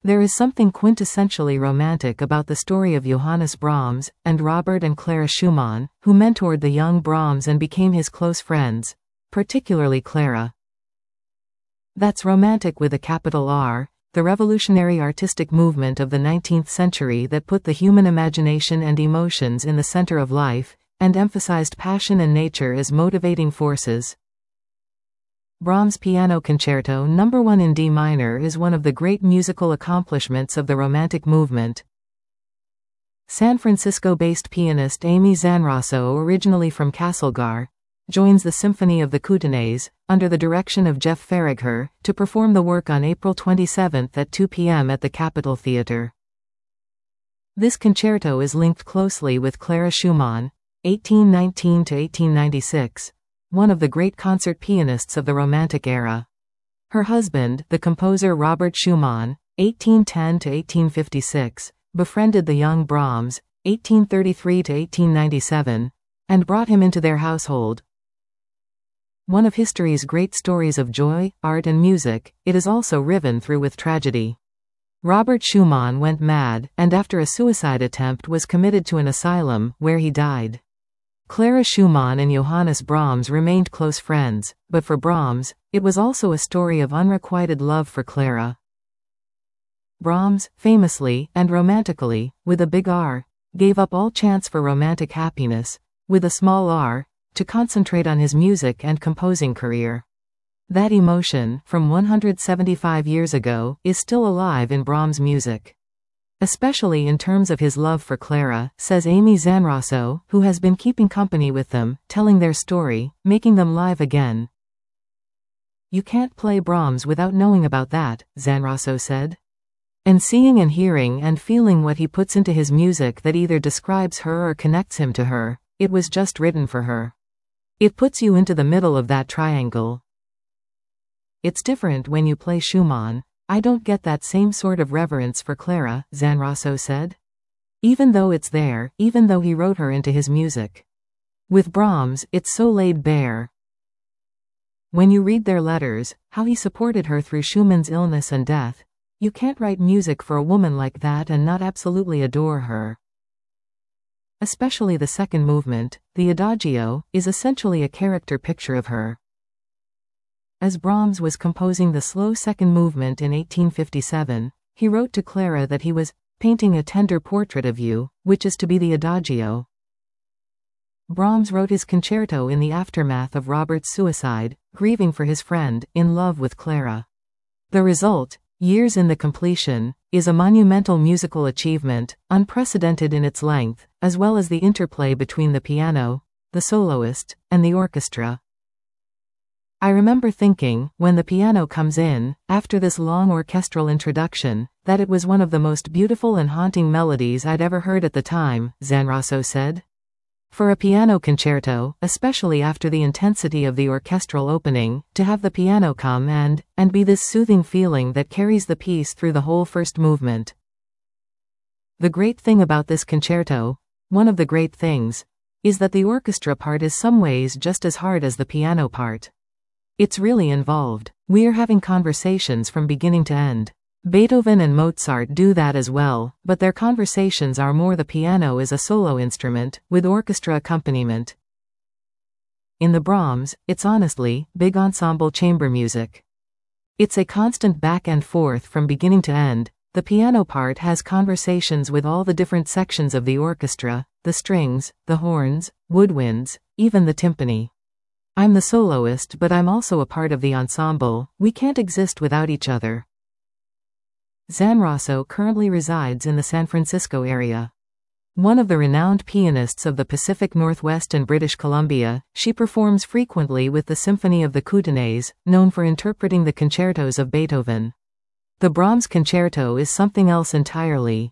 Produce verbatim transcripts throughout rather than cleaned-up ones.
There is something quintessentially romantic about the story of Johannes Brahms and Robert and Clara Schumann, who mentored the young Brahms and became his close friends, particularly Clara. That's romantic with a capital R, the revolutionary artistic movement of the nineteenth century that put the human imagination and emotions in the center of life, and emphasized passion and nature as motivating forces. Brahms' Piano Concerto number one in D minor is one of the great musical accomplishments of the Romantic movement. San Francisco-based pianist Amy Zanrasso, originally from Castlegar, joins the Symphony of the Kootenays, under the direction of Jeff Faragher, to perform the work on April twenty-seventh at two p m at the Capitol Theatre. This concerto is linked closely with Clara Schumann, eighteen nineteen to eighteen ninety-six, one of the great concert pianists of the Romantic era. Her husband, the composer Robert Schumann, eighteen ten to eighteen fifty-six, befriended the young Brahms, eighteen thirty-three to eighteen ninety-seven, and brought him into their household. One of history's great stories of joy, art and music, it is also riven through with tragedy. Robert Schumann went mad, and after a suicide attempt was committed to an asylum, where he died. Clara Schumann and Johannes Brahms remained close friends, but for Brahms, it was also a story of unrequited love for Clara. Brahms, famously, and romantically, with a big R, gave up all chance for romantic happiness, with a small r, to concentrate on his music and composing career. That emotion, from one hundred seventy-five years ago, is still alive in Brahms' music. Especially in terms of his love for Clara, says Amy Zanrasso, who has been keeping company with them, telling their story, making them live again. You can't play Brahms without knowing about that, Zanrasso said. And seeing and hearing and feeling what he puts into his music that either describes her or connects him to her, it was just written for her. It puts you into the middle of that triangle. It's different when you play Schumann. I don't get that same sort of reverence for Clara, Zanrasso said. Even though it's there, even though he wrote her into his music. With Brahms, it's so laid bare. When you read their letters, how he supported her through Schumann's illness and death, you can't write music for a woman like that and not absolutely adore her. Especially the second movement, the Adagio, is essentially a character picture of her. As Brahms was composing the slow second movement in eighteen fifty-seven, he wrote to Clara that he was painting a tender portrait of you, which is to be the Adagio. Brahms wrote his concerto in the aftermath of Robert's suicide, grieving for his friend, in love with Clara. The result, years in the completion, is a monumental musical achievement, unprecedented in its length, as well as the interplay between the piano, the soloist, and the orchestra. I remember thinking, when the piano comes in, after this long orchestral introduction, that it was one of the most beautiful and haunting melodies I'd ever heard at the time, Zanrasso said. For a piano concerto, especially after the intensity of the orchestral opening, to have the piano come and, and be this soothing feeling that carries the piece through the whole first movement. The great thing about this concerto, one of the great things, is that the orchestra part is some ways just as hard as the piano part. It's really involved. We're having conversations from beginning to end. Beethoven and Mozart do that as well, but their conversations are more the piano as a solo instrument, with orchestra accompaniment. In the Brahms, it's honestly, big ensemble chamber music. It's a constant back and forth from beginning to end. The piano part has conversations with all the different sections of the orchestra, the strings, the horns, woodwinds, even the timpani. I'm the soloist, but I'm also a part of the ensemble. We can't exist without each other. Zanrasso currently resides in the San Francisco area. One of the renowned pianists of the Pacific Northwest and British Columbia, she performs frequently with the Symphony of the Kootenays, known for interpreting the concertos of Beethoven. The Brahms concerto is something else entirely.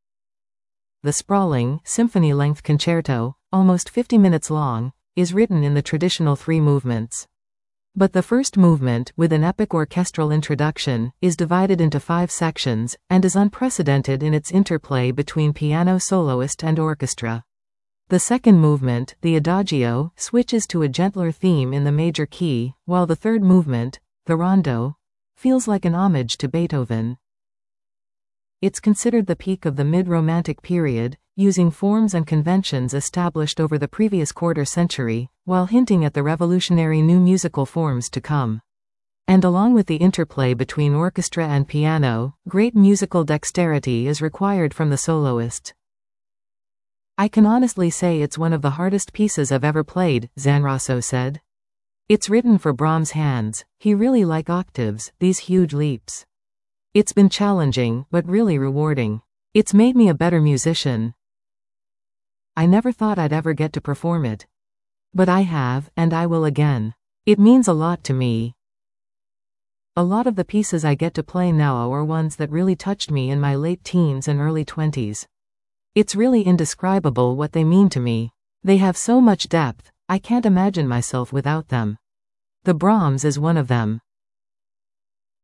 The sprawling, symphony-length concerto, almost fifty minutes long, is written in the traditional three movements. But the first movement, with an epic orchestral introduction, is divided into five sections, and is unprecedented in its interplay between piano soloist and orchestra. The second movement, the Adagio, switches to a gentler theme in the major key, while the third movement, the Rondo, feels like an homage to Beethoven. It's considered the peak of the mid-Romantic period, using forms and conventions established over the previous quarter century, while hinting at the revolutionary new musical forms to come. And along with the interplay between orchestra and piano, great musical dexterity is required from the soloist. I can honestly say it's one of the hardest pieces I've ever played, Zanrasso said. It's written for Brahms' hands. He really liked octaves, these huge leaps. It's been challenging, but really rewarding. It's made me a better musician. I never thought I'd ever get to perform it. But I have, and I will again. It means a lot to me. A lot of the pieces I get to play now are ones that really touched me in my late teens and early twenties. It's really indescribable what they mean to me. They have so much depth, I can't imagine myself without them. The Brahms is one of them.